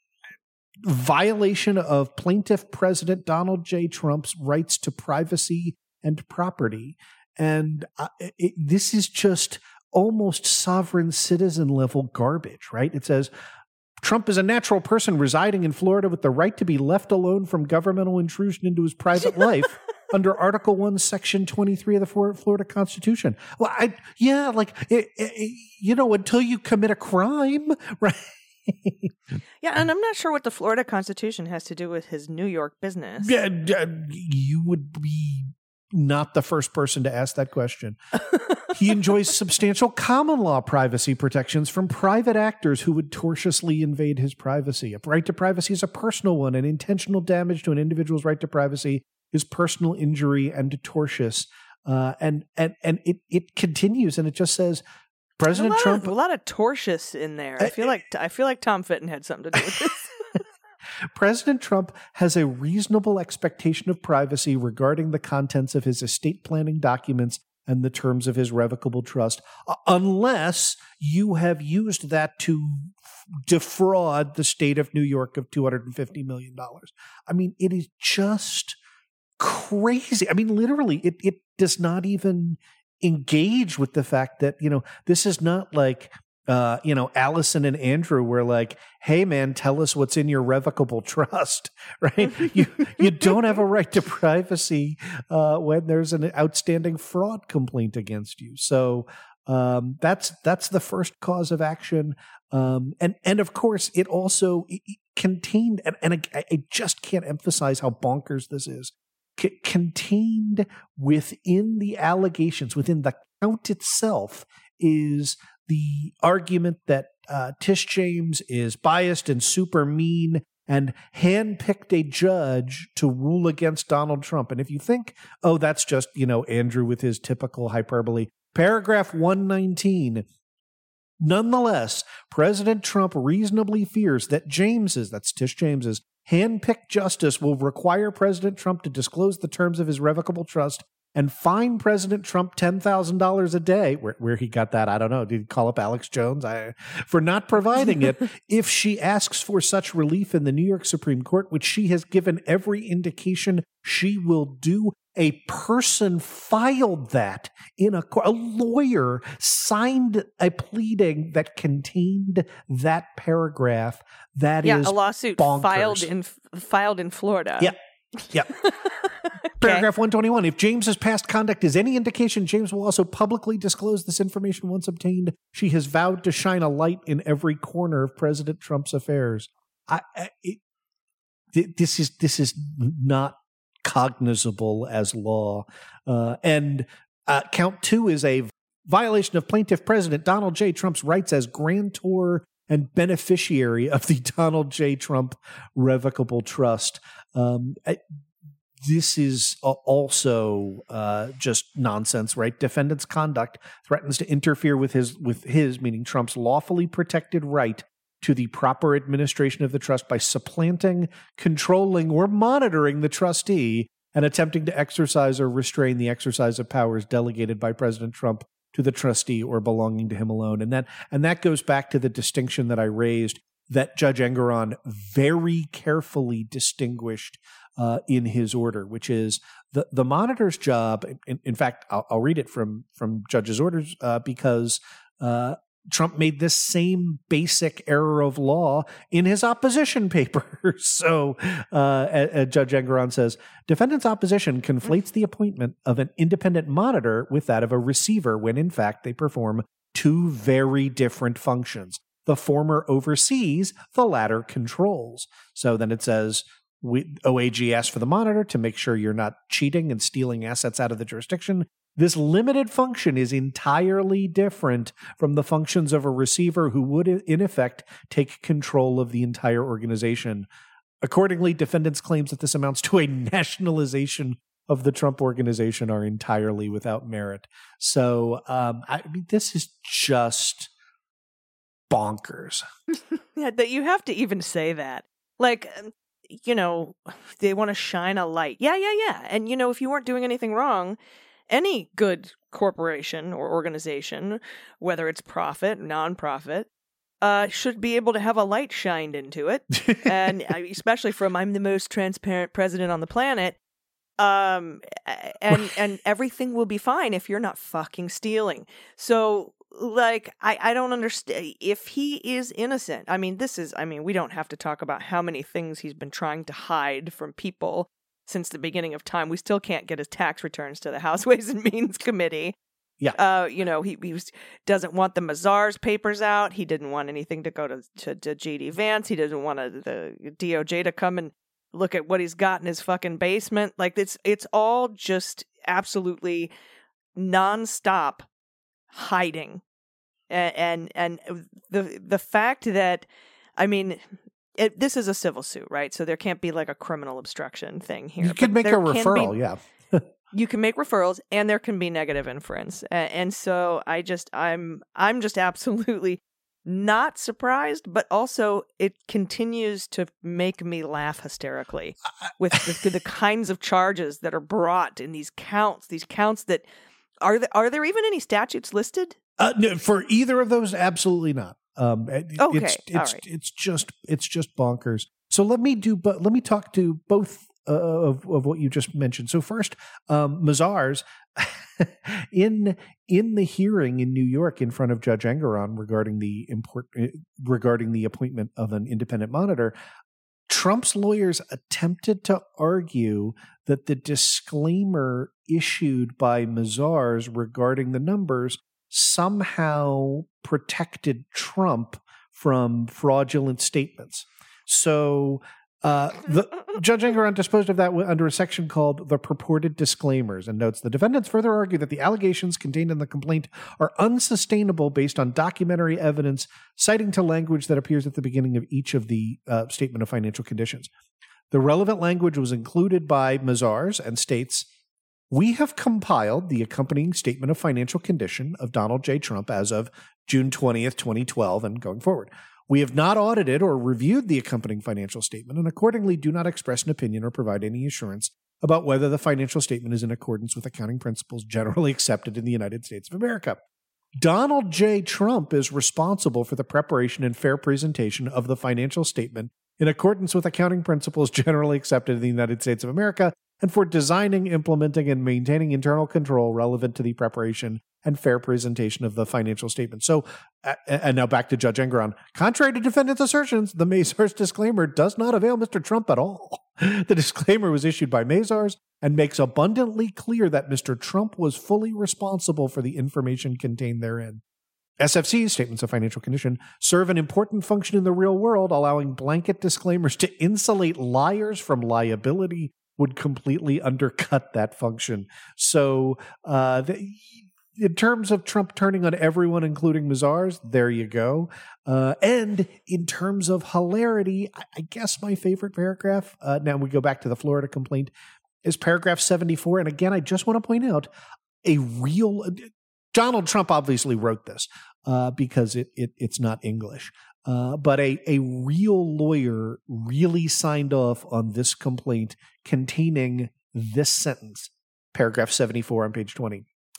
violation of plaintiff President Donald J. Trump's rights to privacy and property. And uh, it, this is just almost sovereign citizen level garbage, right? It says, Trump is a natural person residing in Florida with the right to be left alone from governmental intrusion into his private life under Article one, Section twenty-three of the Florida Constitution. Well, I, yeah, like, it, it, you know, until you commit a crime, right? Yeah, and I'm not sure what the Florida Constitution has to do with his New York business. Yeah, you would be not the first person to ask that question. He enjoys substantial common law privacy protections from private actors who would tortiously invade his privacy. A right to privacy is a personal one, and intentional damage to an individual's right to privacy is personal injury and tortious. Uh, and and and it it continues, and it just says President a Trump. Of, a lot of tortious in there. I feel like I feel like Tom Fitton had something to do with this. President Trump has a reasonable expectation of privacy regarding the contents of his estate planning documents and the terms of his revocable trust, uh, unless you have used that to f- defraud the state of New York of two hundred fifty million dollars. I mean, it is just crazy. I mean, literally, it, it does not even engage with the fact that, you know, this is not like, uh, you know, Allison and Andrew were like, hey, man, tell us what's in your revocable trust, right? you you don't have a right to privacy uh, when there's an outstanding fraud complaint against you. So um, that's that's the first cause of action. Um, and, and of course, it also it, it contained, and, and I, I just can't emphasize how bonkers this is, C- contained within the allegations, within the count itself is the argument that uh, Tish James is biased and super mean and handpicked a judge to rule against Donald Trump. And if you think, oh, that's just, you know, Andrew with his typical hyperbole, paragraph one nineteen, nonetheless, President Trump reasonably fears that James's, that's Tish James's, handpicked justice will require President Trump to disclose the terms of his revocable trust and fine President Trump ten thousand dollars a day, where, where he got that, I don't know, did he call up Alex Jones I, for not providing it, if she asks for such relief in the New York Supreme Court, which she has given every indication she will do. A person filed that in a court. A lawyer signed a pleading that contained that paragraph. That yeah, is a lawsuit bonkers. filed in filed in Florida. Yeah. Yep. Okay. Paragraph one twenty-one. If James's past conduct is any indication, James will also publicly disclose this information once obtained. She has vowed to shine a light in every corner of President Trump's affairs. I, I it, th- this is this is not cognizable as law. Uh, and uh, count two is a violation of plaintiff President Donald J. Trump's rights as grantor and beneficiary of the Donald J. Trump Revocable Trust. Um, I, this is also uh, just nonsense, right? Defendant's conduct threatens to interfere with his, with his, meaning Trump's lawfully protected right to the proper administration of the trust by supplanting, controlling, or monitoring the trustee and attempting to exercise or restrain the exercise of powers delegated by President Trump to the trustee or belonging to him alone. And that and that goes back to the distinction that I raised that Judge Engoron very carefully distinguished uh, in his order, which is the, the monitor's job. In, in fact, I'll, I'll read it from, from Judge's orders uh, because uh, Trump made this same basic error of law in his opposition paper. So uh, uh, Judge Engoron says, defendant's opposition conflates the appointment of an independent monitor with that of a receiver when in fact they perform two very different functions. The former oversees, the latter controls. So then it says, we, O A G asked for the monitor to make sure you're not cheating and stealing assets out of the jurisdiction. This limited function is entirely different from the functions of a receiver who would, in effect, take control of the entire organization. Accordingly, defendants' claims that this amounts to a nationalization of the Trump organization are entirely without merit. So um, I mean, this is just bonkers. Yeah, that you have to even say that. Like, you know, they want to shine a light. Yeah, yeah, yeah. And, you know, if you weren't doing anything wrong, any good corporation or organization, whether it's profit, nonprofit, uh, should be able to have a light shined into it. And especially from I'm the most transparent president on the planet. Um, and and everything will be fine if you're not fucking stealing. So, like, I, I don't understand. If he is innocent, I mean, this is, I mean, we don't have to talk about how many things he's been trying to hide from people since the beginning of time. We still can't get his tax returns to the House Ways and Means Committee. Yeah. Uh, you know, he, he was, doesn't want the Mazars papers out. He didn't want anything to go to, to, to J D Vance. He doesn't want a, the D O J to come and look at what he's got in his fucking basement. Like, it's it's all just absolutely nonstop hiding. And and, and the the fact that, I mean, it, this is a civil suit, right? So there can't be like a criminal obstruction thing here. You could make a referral, be, yeah. You can make referrals, and there can be negative inference. And, and so I just, I'm, I'm just absolutely not surprised, but also it continues to make me laugh hysterically with the, the kinds of charges that are brought in these counts. These counts that are there, are there even any statutes listed? Uh, no, for either of those, absolutely not. Um, it, okay, it's it's, all right. it's just it's just bonkers. So let me do, but let me talk to both uh, of of what you just mentioned. So first, um, Mazars in in the hearing in New York in front of Judge Engoron regarding the import regarding the appointment of an independent monitor, Trump's lawyers attempted to argue that the disclaimer issued by Mazars regarding the numbers somehow protected Trump from fraudulent statements. So Uh, the, Judge Engoron disposed of that under a section called the purported disclaimers and notes the defendants further argue that the allegations contained in the complaint are unsustainable based on documentary evidence, citing to language that appears at the beginning of each of the uh, statement of financial conditions. The relevant language was included by Mazars and states, "We have compiled the accompanying statement of financial condition of Donald J. Trump as of June twentieth, twenty twelve, and going forward. We have not audited or reviewed the accompanying financial statement and accordingly do not express an opinion or provide any assurance about whether the financial statement is in accordance with accounting principles generally accepted in the United States of America. Donald J. Trump is responsible for the preparation and fair presentation of the financial statement in accordance with accounting principles generally accepted in the United States of America and for designing, implementing, and maintaining internal control relevant to the preparation and fair presentation of the financial statement." So, uh, and now back to Judge Engoron. Contrary to defendants' assertions, the Mazars disclaimer does not avail Mister Trump at all. The disclaimer was issued by Mazars and makes abundantly clear that Mister Trump was fully responsible for the information contained therein. S F C's statements of financial condition serve an important function in the real world, allowing blanket disclaimers to insulate liars from liability would completely undercut that function. So, uh, the, in terms of Trump turning on everyone, including Mazars, there you go. Uh, and in terms of hilarity, I, I guess my favorite paragraph, uh, now we go back to the Florida complaint, is paragraph seventy-four. And again, I just want to point out a real, Donald Trump obviously wrote this uh, because it, it it's not English. Uh, but a, a real lawyer really signed off on this complaint containing this sentence, paragraph seventy-four on page twenty.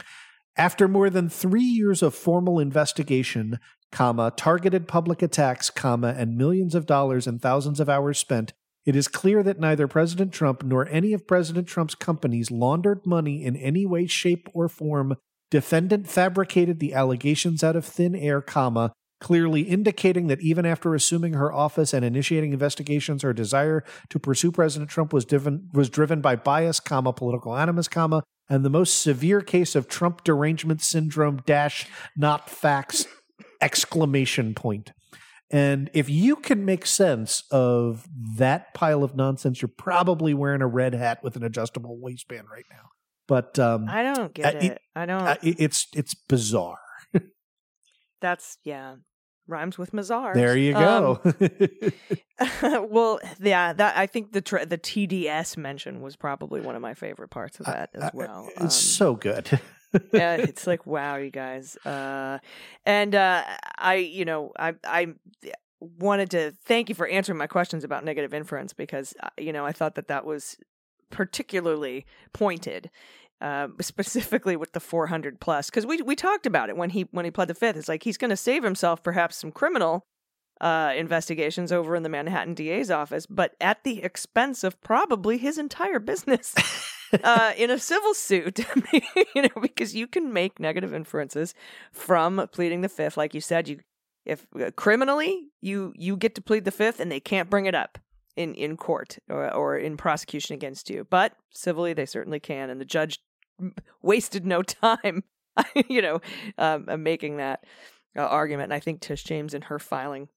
After more than three years of formal investigation, comma, targeted public attacks, comma, and millions of dollars and thousands of hours spent, it is clear that neither President Trump nor any of President Trump's companies laundered money in any way, shape, or form. Defendant fabricated the allegations out of thin air, comma, clearly indicating that even after assuming her office and initiating investigations, her desire to pursue President Trump was driven, was driven by bias, comma, political animus, comma, and the most severe case of Trump derangement syndrome dash not facts exclamation point. And if you can make sense of that pile of nonsense, you're probably wearing a red hat with an adjustable waistband right now. But um, I don't get uh, it. it. I don't. Uh, it it's it's bizarre. That's yeah. Rhymes with Mazars. There you go. Um, well, yeah, that I think the tr- the T D S mention was probably one of my favorite parts of that uh, as well. It's um, so good. Yeah, it's like, wow, you guys. Uh, and uh, I, you know, I, I wanted to thank you for answering my questions about negative inference because, you know, I thought that that was particularly pointed. Uh, specifically with the four hundred plus, because we we talked about it when he when he pled the fifth. It's like he's going to save himself perhaps some criminal uh, investigations over in the Manhattan D A's office, but at the expense of probably his entire business uh, in a civil suit. You know, because you can make negative inferences from pleading the fifth, like you said. You if uh, criminally you you get to plead the fifth, and they can't bring it up in in court or, or in prosecution against you, but civilly they certainly can, and the judge wasted no time, you know, um, making that uh, argument. And I think Tish James in her filing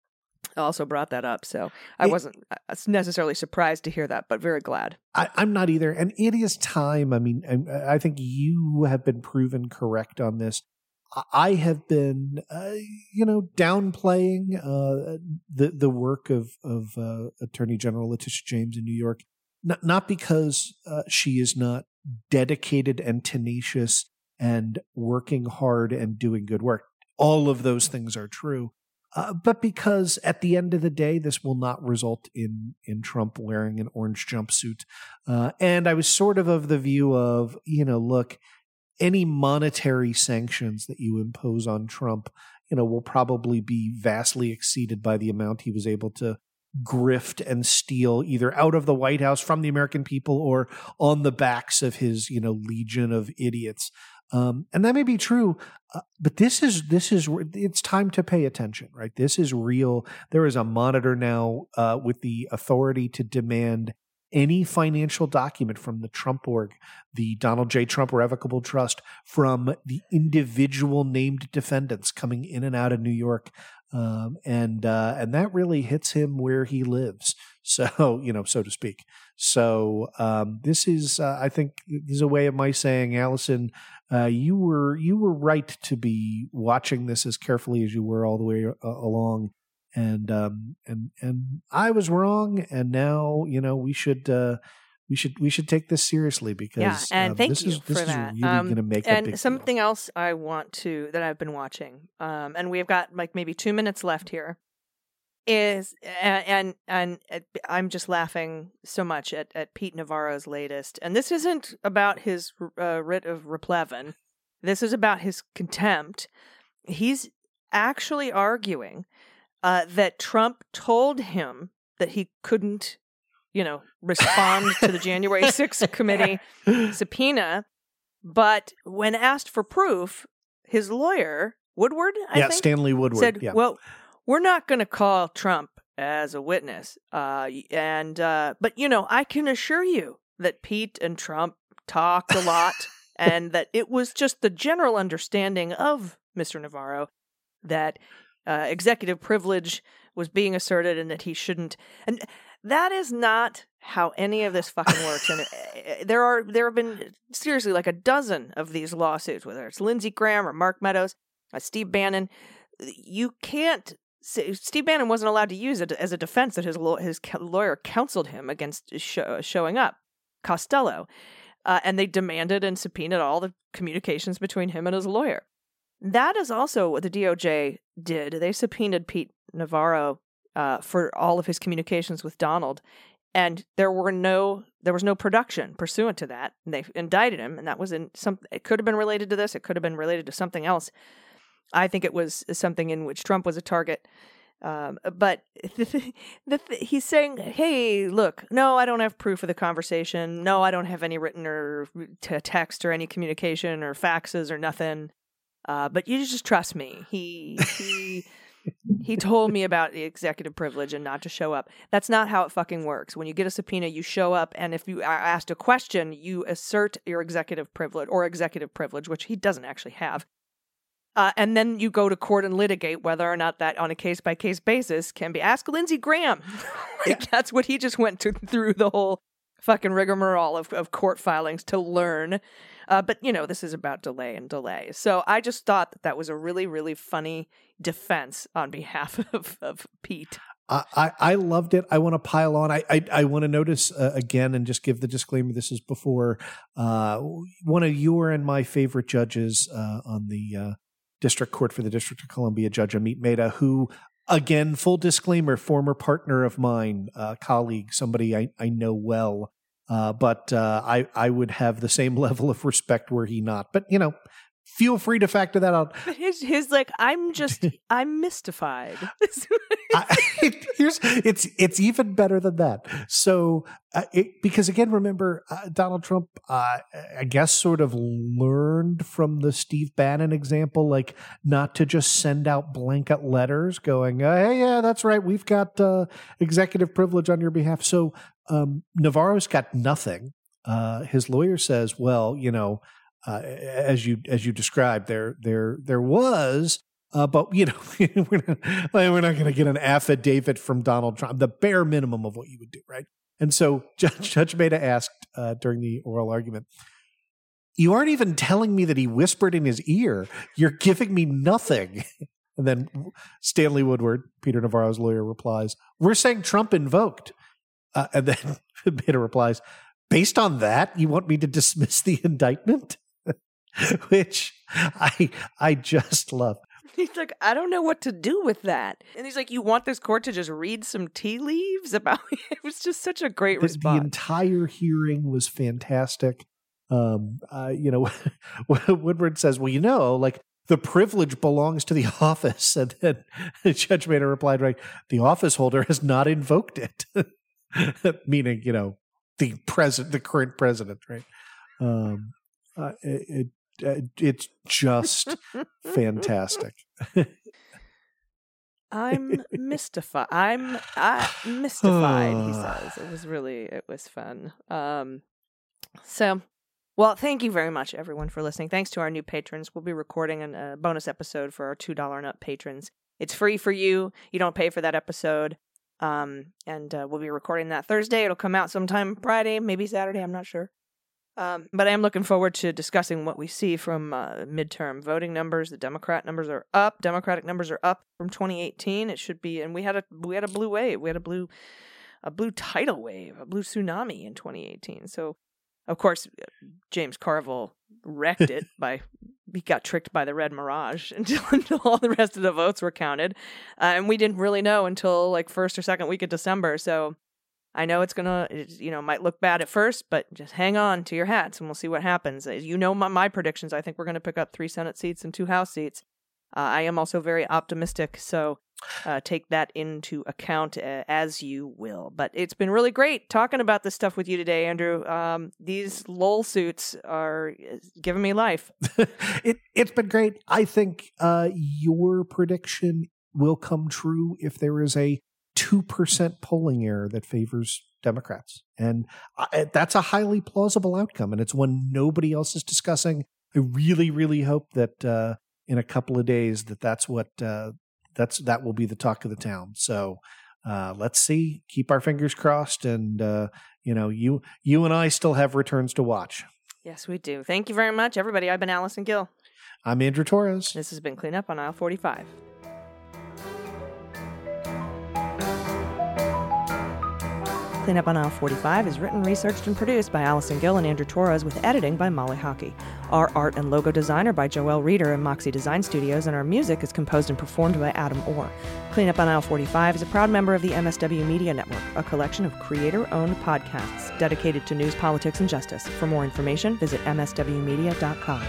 also brought that up. So I it, wasn't necessarily surprised to hear that, but very glad. I, I'm not either. And it is time. I mean, I, I think you have been proven correct on this. I have been, uh, you know, downplaying uh, the the work of of uh, Attorney General Letitia James in New York, not not because uh, she is not dedicated and tenacious and working hard and doing good work. All of those things are true, uh, but because at the end of the day, this will not result in in Trump wearing an orange jumpsuit. Uh, and I was sort of of the view of, you know, look. Any monetary sanctions that you impose on Trump, you know, will probably be vastly exceeded by the amount he was able to grift and steal either out of the White House from the American people or on the backs of his, you know, legion of idiots. Um, and that may be true, uh, but this is this is it's time to pay attention, right? This is real. There is a monitor now uh, with the authority to demand any financial document from the Trump org, the Donald J. Trump Irrevocable Trust, from the individual named defendants coming in and out of New York. Um, and uh, and that really hits him where he lives. So, you know, so to speak. So um, this is, uh, I think, this is a way of my saying, Allison, uh, you were you were right to be watching this as carefully as you were all the way uh, along. And um, and and I was wrong. And now, you know, we should uh, we should we should take this seriously because yeah, and um, thank this you is this for is that. really Um, going to make a and big something deal. else I want to that I've been watching, um, and we've got like maybe two minutes left here. Is and, and and it, I'm just laughing so much at, at Pete Navarro's latest, and this isn't about his uh, writ of replevin. This is about his contempt. He's actually arguing uh, that Trump told him that he couldn't, you know, respond to the January sixth committee subpoena, but when asked for proof, his lawyer Woodward, I yeah, think, Stanley Woodward said, yeah. "Well, we're not going to call Trump as a witness, uh, and uh, but you know, I can assure you that Pete and Trump talked a lot, and that it was just the general understanding of Mister Navarro that uh, executive privilege was being asserted, and that he shouldn't." And that is not how any of this fucking works. And it, there are there have been seriously like a dozen of these lawsuits, whether it's Lindsey Graham or Mark Meadows, uh, Steve Bannon. You can't. Steve Bannon wasn't allowed to use it as a defense that his law, his lawyer counseled him against show, showing up, Costello, uh, and they demanded and subpoenaed all the communications between him and his lawyer. That is also what the D O J did. They subpoenaed Pete Navarro uh, for all of his communications with Donald, and there were no there was no production pursuant to that. And they indicted him, and that was in some. It could have been related to this. It could have been related to something else. I think it was something in which Trump was a target. Um, but the th- the th- he's saying, hey, look, no, I don't have proof of the conversation. No, I don't have any written or t- text or any communication or faxes or nothing. Uh, but you just trust me. He he he told me about the executive privilege and not to show up. That's not how it fucking works. When you get a subpoena, you show up, and if you are asked a question, you assert your executive privilege or executive privilege, which he doesn't actually have. Uh, and then you go to court and litigate whether or not that on a case-by-case basis can be. Asked Lindsey Graham. like, yeah. That's what he just went to, through the whole fucking rigmarole of, of court filings to learn. Uh, but, you know, this is about delay and delay. So I just thought that that was a really, really funny defense on behalf of, of Pete. I, I, I loved it. I want to pile on. I I, I want to notice uh, again and just give the disclaimer. This is before uh, one of your and my favorite judges uh, on the uh, District Court for the District of Columbia, Judge Amit Mehta, who, again, full disclaimer, former partner of mine, uh, colleague, somebody I, I know well, uh, but uh, I, I would have the same level of respect were he not. But, you know, feel free to factor that out. But his, his like, I'm just, I'm mystified. I, here's it's it's even better than that. So uh, it, because again, remember uh, Donald Trump, uh, I guess, sort of learned from the Steve Bannon example, like not to just send out blanket letters going, uh, "Hey, yeah, that's right, we've got uh, executive privilege on your behalf." So um, Navarro's got nothing. Uh, his lawyer says, "Well, you know, uh, as you as you described, there there there was." Uh, but, you know, we're not, we're not going to get an affidavit from Donald Trump, the bare minimum of what you would do, right? And so Judge, Judge Mehta asked uh, during the oral argument, you aren't even telling me that he whispered in his ear. You're giving me nothing. And then Stanley Woodward, Peter Navarro's lawyer, replies, we're saying Trump invoked. Uh, and then Mehta replies, based on that, you want me to dismiss the indictment? Which I I just love. He's like, I don't know what to do with that. And he's like, you want this court to just read some tea leaves about it? It was just such a great the, response. The entire hearing was fantastic. Um, uh, you know, Woodward says, well, you know, like the privilege belongs to the office. And then Judge Mehta replied, right, the office holder has not invoked it. Meaning, you know, the president, the current president, right? Um, uh, it, it, it's just fantastic. I'm mystified. I'm uh, mystified, he says. It was really, it was fun. Um, so, well, thank you very much, everyone, for listening. Thanks to our new patrons. We'll be recording an, a bonus episode for our two dollars and up patrons. It's free for you. You don't pay for that episode. Um, and uh, we'll be recording that Thursday. It'll come out sometime Friday, maybe Saturday. I'm not sure. Um, but I am looking forward to discussing what we see from uh, midterm voting numbers. The Democrat numbers are up. Democratic numbers are up from twenty eighteen. It should be, and we had a we had a blue wave. We had a blue a blue tidal wave, a blue tsunami in twenty eighteen. So, of course, James Carville wrecked it by he got tricked by the red mirage until until all the rest of the votes were counted, uh, and we didn't really know until like first or second week of December. So. I know it's going to, you know, might look bad at first, but just hang on to your hats and we'll see what happens. You know my, my predictions. I think we're going to pick up three Senate seats and two House seats. Uh, I am also very optimistic, so uh, take that into account uh, as you will. But it's been really great talking about this stuff with you today, Andrew. Um, these LOL suits are giving me life. it, it's been great. I think uh, your prediction will come true if there is a two percent polling error that favors Democrats. And I, that's a highly plausible outcome. And it's one nobody else is discussing. I really, really hope that uh, in a couple of days that that's what uh, that's that will be the talk of the town. So uh, let's see. Keep our fingers crossed. And, uh, you know, you you and I still have returns to watch. Yes, we do. Thank you very much, everybody. I've been Allison Gill. I'm Andrew Torres. This has been Clean Up on Aisle forty-five. Clean Up on Aisle forty-five is written, researched, and produced by Allison Gill and Andrew Torres with editing by Molly Hockey. Our art and logo design are by Joelle Reeder and Moxie Design Studios, and our music is composed and performed by Adam Orr. Clean Up on Aisle forty-five is a proud member of the M S W Media Network, a collection of creator-owned podcasts dedicated to news, politics, and justice. For more information, visit m s w media dot com.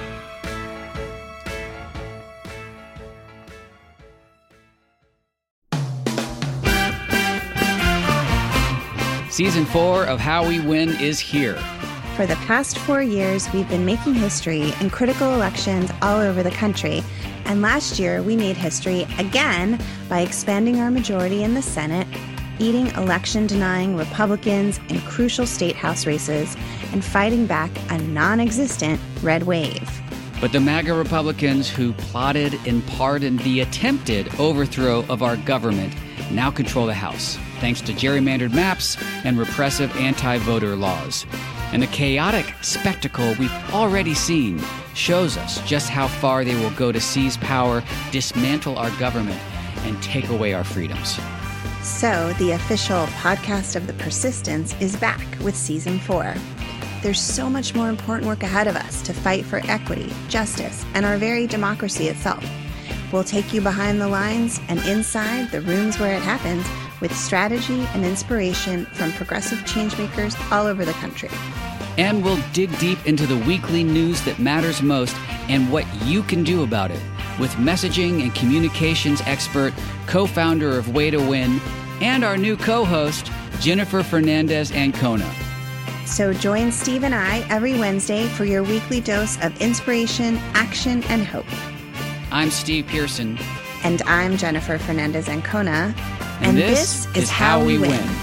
Season four of How We Win is here. For the past four years, we've been making history in critical elections all over the country. And last year, we made history again by expanding our majority in the Senate, beating election-denying Republicans in crucial state house races, and fighting back a non-existent red wave. But the MAGA Republicans who plotted and pardoned the attempted overthrow of our government now control the House, thanks to gerrymandered maps and repressive anti-voter laws. And the chaotic spectacle we've already seen shows us just how far they will go to seize power, dismantle our government, and take away our freedoms. So, the official podcast of The Persistence is back with Season four. There's so much more important work ahead of us to fight for equity, justice, and our very democracy itself. We'll take you behind the lines and inside the rooms where it happens with strategy and inspiration from progressive changemakers all over the country. And we'll dig deep into the weekly news that matters most and what you can do about it with messaging and communications expert, co-founder of Way to Win, and our new co-host, Jennifer Fernandez-Ancona. So join Steve and I every Wednesday for your weekly dose of inspiration, action, and hope. I'm Steve Pearson. And I'm Jennifer Fernandez-Ancona. And, and this, this is How, how We win. win.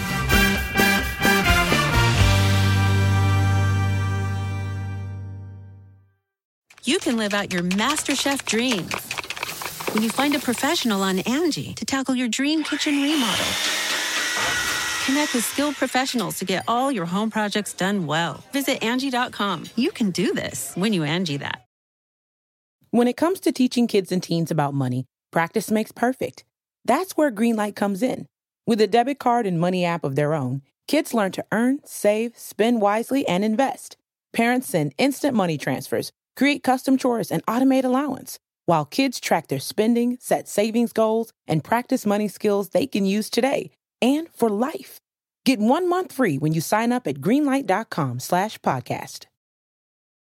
You can live out your MasterChef dreams when you find a professional on Angie to tackle your dream kitchen remodel. Connect with skilled professionals to get all your home projects done well. Visit Angie dot com. You can do this when you Angie that. When it comes to teaching kids and teens about money, practice makes perfect. That's where Greenlight comes in. With a debit card and money app of their own, kids learn to earn, save, spend wisely, and invest. Parents send instant money transfers, create custom chores, and automate allowance, while kids track their spending, set savings goals, and practice money skills they can use today and for life. Get one month free when you sign up at greenlight dot com slash podcast.